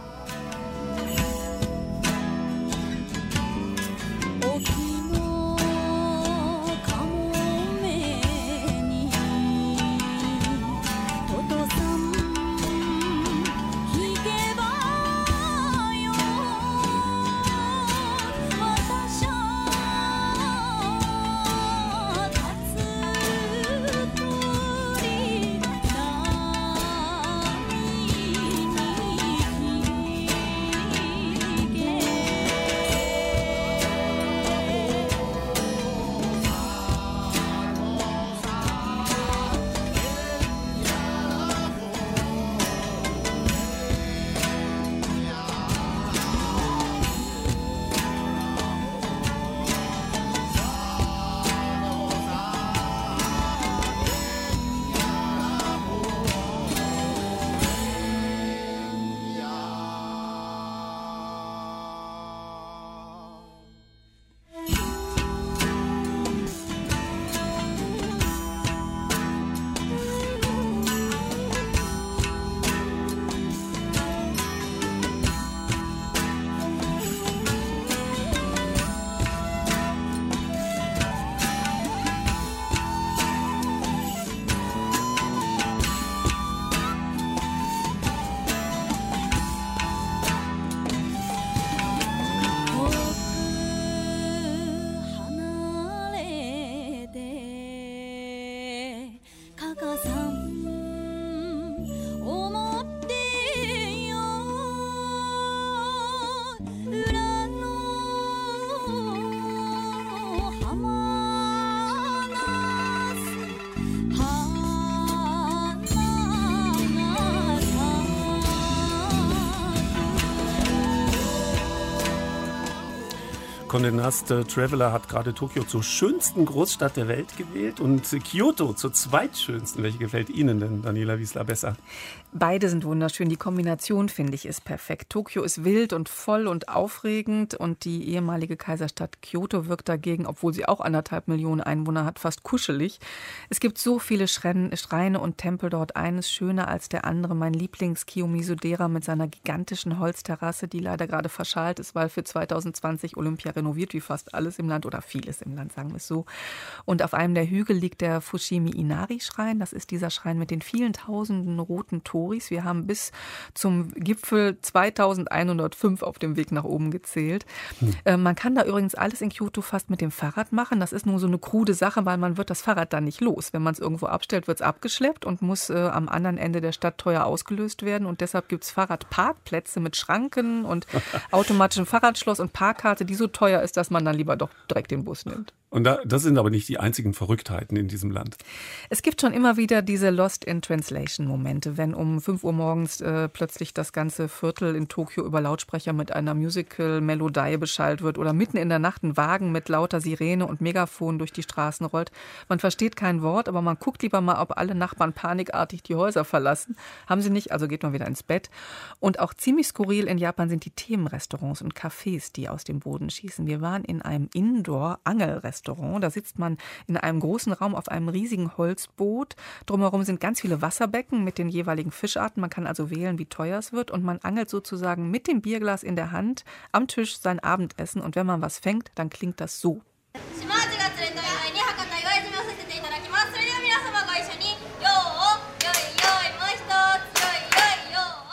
Speaker 2: Condé Nast Traveler hat gerade Tokio zur schönsten Großstadt der Welt gewählt und Kyoto zur zweitschönsten. Welche gefällt Ihnen denn, Daniela Wiesler, besser?
Speaker 4: Beide sind wunderschön. Die Kombination, finde ich, ist perfekt. Tokio ist wild und voll und aufregend, und die ehemalige Kaiserstadt Kyoto wirkt dagegen, obwohl sie auch anderthalb Millionen Einwohner hat, fast kuschelig. Es gibt so viele Schreine und Tempel dort, eines schöner als der andere. Mein Lieblings Kiyomizu-dera mit seiner gigantischen Holzterrasse, die leider gerade verschalt ist, weil für zwanzig zwanzig Olympia renoviert, wie fast alles im Land oder vieles im Land, sagen wir es so. Und auf einem der Hügel liegt der Fushimi-Inari-Schrein. Das ist dieser Schrein mit den vielen tausenden roten Toren. Wir haben bis zum Gipfel zweitausendeinhundertfünf auf dem Weg nach oben gezählt. Hm. Äh, man kann da übrigens alles in Kyoto fast mit dem Fahrrad machen. Das ist nur so eine krude Sache, weil man wird das Fahrrad dann nicht los. Wenn man es irgendwo abstellt, wird es abgeschleppt und muss äh, am anderen Ende der Stadt teuer ausgelöst werden. Und deshalb gibt es Fahrradparkplätze mit Schranken und automatischem Fahrradschloss und Parkkarte, die so teuer ist, dass man dann lieber doch direkt den Bus nimmt.
Speaker 2: Und da, das sind aber nicht die einzigen Verrücktheiten in diesem Land.
Speaker 4: Es gibt schon immer wieder diese Lost-in-Translation-Momente, wenn um fünf Uhr morgens äh, plötzlich das ganze Viertel in Tokio über Lautsprecher mit einer Musical-Melodie beschallt wird oder mitten in der Nacht ein Wagen mit lauter Sirene und Megafon durch die Straßen rollt. Man versteht kein Wort, aber man guckt lieber mal, ob alle Nachbarn panikartig die Häuser verlassen. Haben sie nicht, also geht man wieder ins Bett. Und auch ziemlich skurril in Japan sind die Themenrestaurants und Cafés, die aus dem Boden schießen. Wir waren in einem Indoor-Angelrestaurant. Da sitzt man in einem großen Raum auf einem riesigen Holzboot. Drumherum sind ganz viele Wasserbecken mit den jeweiligen Fischarten. Man kann also wählen, wie teuer es wird. Und man angelt sozusagen mit dem Bierglas in der Hand am Tisch sein Abendessen. Und wenn man was fängt, dann klingt das so.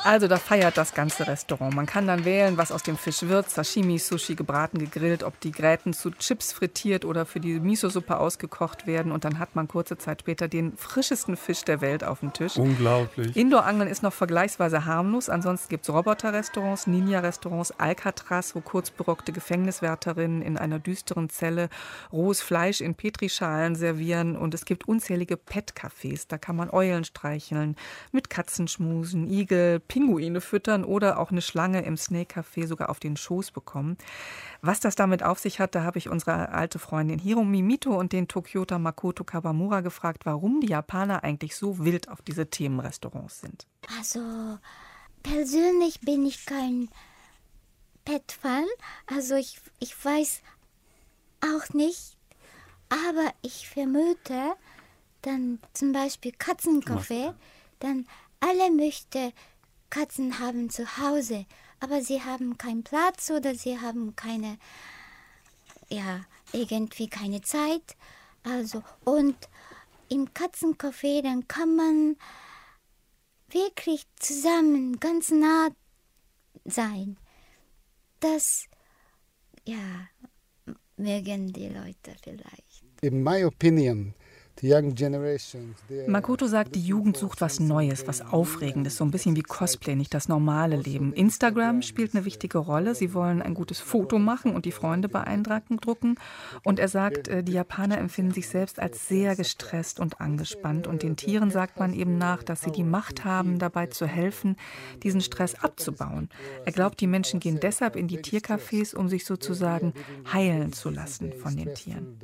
Speaker 4: Also da feiert das ganze Restaurant. Man kann dann wählen, was aus dem Fisch wird. Sashimi, Sushi, gebraten, gegrillt, ob die Gräten zu Chips frittiert oder für die Miso-Suppe ausgekocht werden. Und dann hat man kurze Zeit später den frischesten Fisch der Welt auf dem Tisch.
Speaker 2: Unglaublich.
Speaker 4: Indoor-Angeln ist noch vergleichsweise harmlos. Ansonsten gibt es Roboter-Restaurants, Ninja-Restaurants, Alcatraz, wo kurzberockte Gefängniswärterinnen in einer düsteren Zelle rohes Fleisch in Petrischalen servieren. Und es gibt unzählige Pet-Cafés. Da kann man Eulen streicheln, mit Katzen schmusen, Igel, Pinguine füttern oder auch eine Schlange im Snake-Café sogar auf den Schoß bekommen. Was das damit auf sich hat, da habe ich unsere alte Freundin Hiromi Mito und den Tokyoter Makoto Kawamura gefragt, warum die Japaner eigentlich so wild auf diese Themenrestaurants sind.
Speaker 3: Also, persönlich bin ich kein Pet-Fan. Also ich, ich weiß auch nicht, aber ich vermute, dann zum Beispiel Katzencafé, dann alle möchten Katzen haben zu Hause, aber sie haben keinen Platz oder sie haben keine, ja, irgendwie keine Zeit. Also, und im Katzencafé, dann kann man wirklich zusammen ganz nah sein. Das, ja, mögen die Leute vielleicht.
Speaker 6: In my opinion, the young generations,
Speaker 4: Makoto sagt, die Jugend sucht was Neues, was Aufregendes, so ein bisschen wie Cosplay, nicht das normale Leben. Instagram spielt eine wichtige Rolle. Sie wollen ein gutes Foto machen und die Freunde beeindrucken. Und er sagt, die Japaner empfinden sich selbst als sehr gestresst und angespannt. Und den Tieren sagt man eben nach, dass sie die Macht haben, dabei zu helfen, diesen Stress abzubauen. Er glaubt, die Menschen gehen deshalb in die Tiercafés, um sich sozusagen heilen zu lassen von den Tieren.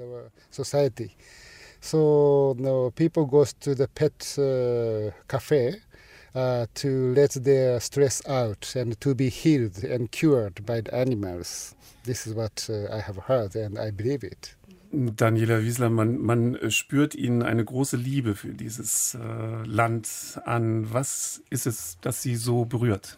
Speaker 6: So no, people go to the pet uh, cafe uh, to let their stress out and to be healed and cured by the animals. This is what uh, I have heard and I believe it.
Speaker 2: Daniela Wiesler, man, man spürt Ihnen eine große Liebe für dieses äh, Land an. Was ist es, das Sie so berührt?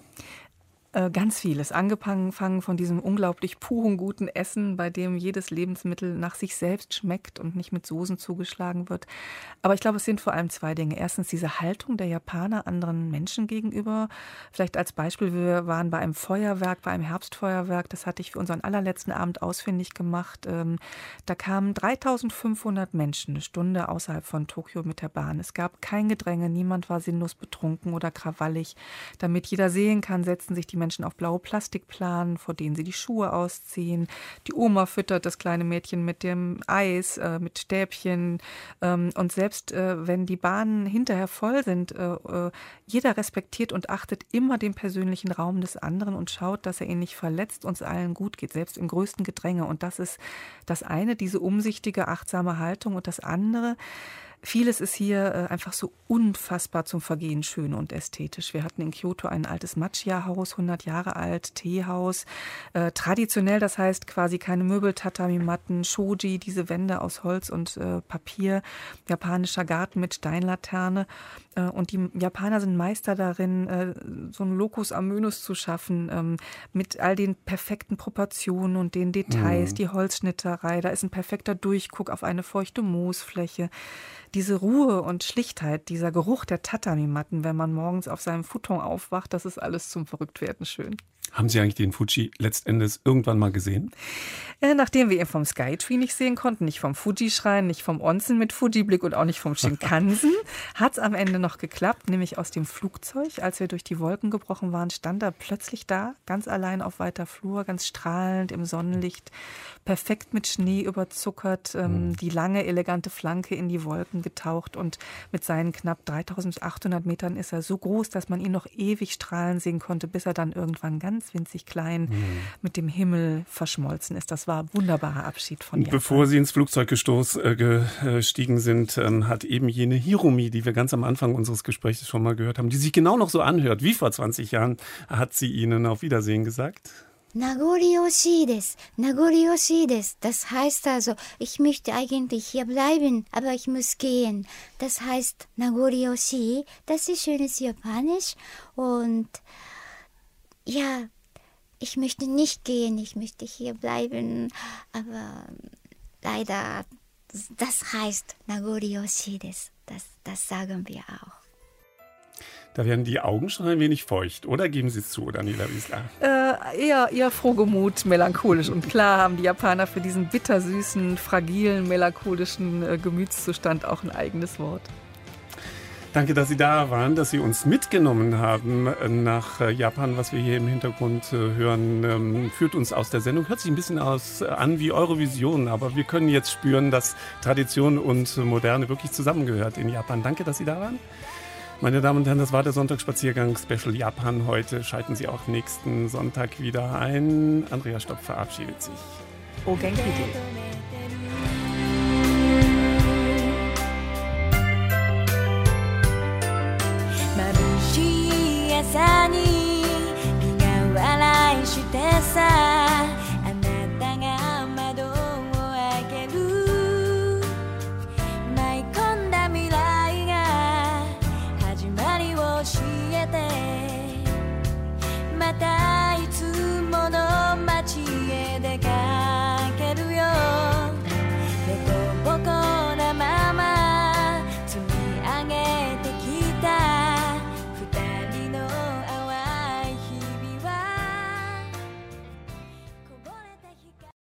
Speaker 4: Ganz vieles, angefangen von diesem unglaublich puren guten Essen, bei dem jedes Lebensmittel nach sich selbst schmeckt und nicht mit Soßen zugeschlagen wird. Aber ich glaube, es sind vor allem zwei Dinge. Erstens diese Haltung der Japaner anderen Menschen gegenüber. Vielleicht als Beispiel, wir waren bei einem Feuerwerk, bei einem Herbstfeuerwerk, das hatte ich für unseren allerletzten Abend ausfindig gemacht. Da kamen dreitausendfünfhundert Menschen eine Stunde außerhalb von Tokio mit der Bahn. Es gab kein Gedränge, niemand war sinnlos betrunken oder krawallig. Damit jeder sehen kann, setzten sich die Menschen auf blaue Plastikplanen, vor denen sie die Schuhe ausziehen. Die Oma füttert das kleine Mädchen mit dem Eis, äh, mit Stäbchen. Ähm, und selbst äh, wenn die Bahnen hinterher voll sind, äh, äh, jeder respektiert und achtet immer den persönlichen Raum des anderen und schaut, dass er ihn nicht verletzt, uns allen gut geht, selbst im größten Gedränge. Und das ist das eine, diese umsichtige, achtsame Haltung. Und das andere, vieles ist hier äh, einfach so unfassbar zum Vergehen schön und ästhetisch. Wir hatten in Kyoto ein altes Machiya-Haus, hundert Jahre alt, Teehaus. Äh, traditionell, das heißt quasi keine Möbel, Tatami-Matten, Shoji, diese Wände aus Holz und äh, Papier, japanischer Garten mit Steinlaterne. Äh, und die Japaner sind Meister darin, äh, so einen Locus Amönus zu schaffen, ähm, mit all den perfekten Proportionen und den Details, mhm. die Holzschnitterei. Da ist ein perfekter Durchguck auf eine feuchte Moosfläche. Diese Ruhe und Schlichtheit, dieser Geruch der Tatami-Matten, wenn man morgens auf seinem Futon aufwacht, das ist alles zum Verrücktwerden schön.
Speaker 2: Haben Sie eigentlich den Fuji letztendlich irgendwann mal gesehen?
Speaker 4: Äh, nachdem wir ihn vom Skytree nicht sehen konnten, nicht vom Fuji-Schrein, nicht vom Onsen mit Fuji-Blick und auch nicht vom Shinkansen, hat es am Ende noch geklappt, nämlich aus dem Flugzeug. Als wir durch die Wolken gebrochen waren, stand er plötzlich da, ganz allein auf weiter Flur, ganz strahlend im Sonnenlicht, perfekt mit Schnee überzuckert, ähm, mhm. die lange, elegante Flanke in die Wolken getaucht und mit seinen knapp dreitausendachthundert Metern ist er so groß, dass man ihn noch ewig strahlen sehen konnte, bis er dann irgendwann ganz winzig klein mhm. mit dem Himmel verschmolzen ist. Das war ein wunderbarer Abschied von Japan.
Speaker 2: Bevor Sie ins Flugzeug gestoß, äh, gestiegen sind, ähm, hat eben jene Hiromi, die wir ganz am Anfang unseres Gesprächs schon mal gehört haben, die sich genau noch so anhört wie vor zwanzig Jahren, hat sie Ihnen auf Wiedersehen gesagt?
Speaker 3: Nagori-oshii desu. Nagori-oshii desu. Das heißt also, ich möchte eigentlich hier bleiben, aber ich muss gehen. Das heißt Nagori-oshii. Das ist schönes Japanisch. Und ja, ich möchte nicht gehen, ich möchte hier bleiben. Aber leider, das heißt Nagori-oshii desu. Das, das sagen wir auch.
Speaker 2: Da werden die Augen schon ein wenig feucht, oder? Geben Sie es zu, Daniela Wiesler?
Speaker 4: Äh, eher, eher frohgemut, melancholisch. Und klar haben die Japaner für diesen bittersüßen, fragilen, melancholischen äh, Gemütszustand auch ein eigenes Wort.
Speaker 2: Danke, dass Sie da waren, dass Sie uns mitgenommen haben nach Japan. Was wir hier im Hintergrund hören, führt uns aus der Sendung. Hört sich ein bisschen aus, an wie Eurovision, aber wir können jetzt spüren, dass Tradition und Moderne wirklich zusammengehört in Japan. Danke, dass Sie da waren. Meine Damen und Herren, das war der Sonntagsspaziergang Special Japan heute. Schalten Sie auch nächsten Sonntag wieder ein. Andrea Stopp verabschiedet sich.
Speaker 4: O Genki-de.